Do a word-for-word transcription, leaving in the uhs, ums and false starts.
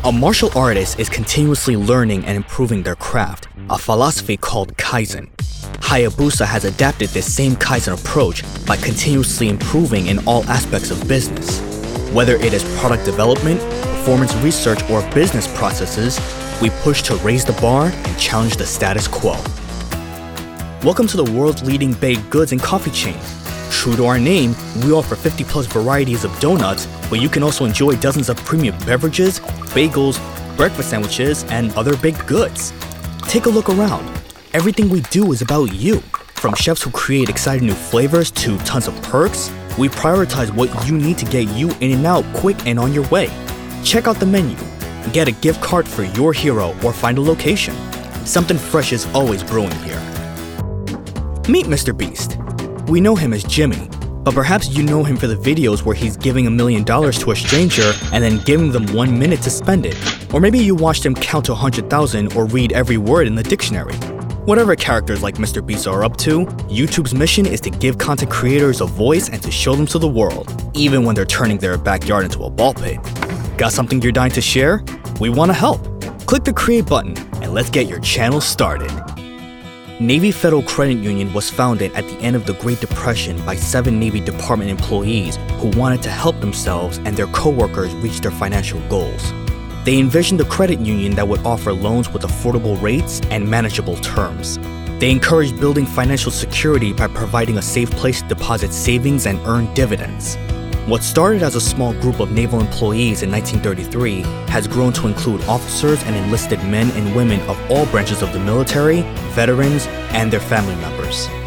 A martial artist is continuously learning and improving their craft, a philosophy called Kaizen. Hayabusa has adapted this same Kaizen approach by continuously improving in all aspects of business. Whether it is product development, performance research, or business processes, we push to raise the bar and challenge the status quo. Welcome to the world's leading baked goods and coffee chain. True to our name, we offer fifty plus varieties of donuts, but you can also enjoy dozens of premium beverages, bagels, breakfast sandwiches, and other baked goods. Take a look around. Everything we do is about you. From chefs who create exciting new flavors to tons of perks, we prioritize what you need to get you in and out quick and on your way. Check out the menu. Get a gift card for your hero or find a location. Something fresh is always brewing here. Meet Mister Beast. We know him as Jimmy, but perhaps you know him for the videos where he's giving a million dollars to a stranger and then giving them one minute to spend it. Or maybe you watched him count to one hundred thousand or read every word in the dictionary. Whatever characters like Mister Beast are up to, YouTube's mission is to give content creators a voice and to show them to the world, even when they're turning their backyard into a ball pit. Got something you're dying to share? We want to help. Click the create button and let's get your channel started. Navy Federal Credit Union was founded at the end of the Great Depression by seven Navy Department employees who wanted to help themselves and their coworkers reach their financial goals. They envisioned a credit union that would offer loans with affordable rates and manageable terms. They encouraged building financial security by providing a safe place to deposit savings and earn dividends. What started as a small group of naval employees in nineteen thirty-three has grown to include officers and enlisted men and women of all branches of the military, veterans, and their family members.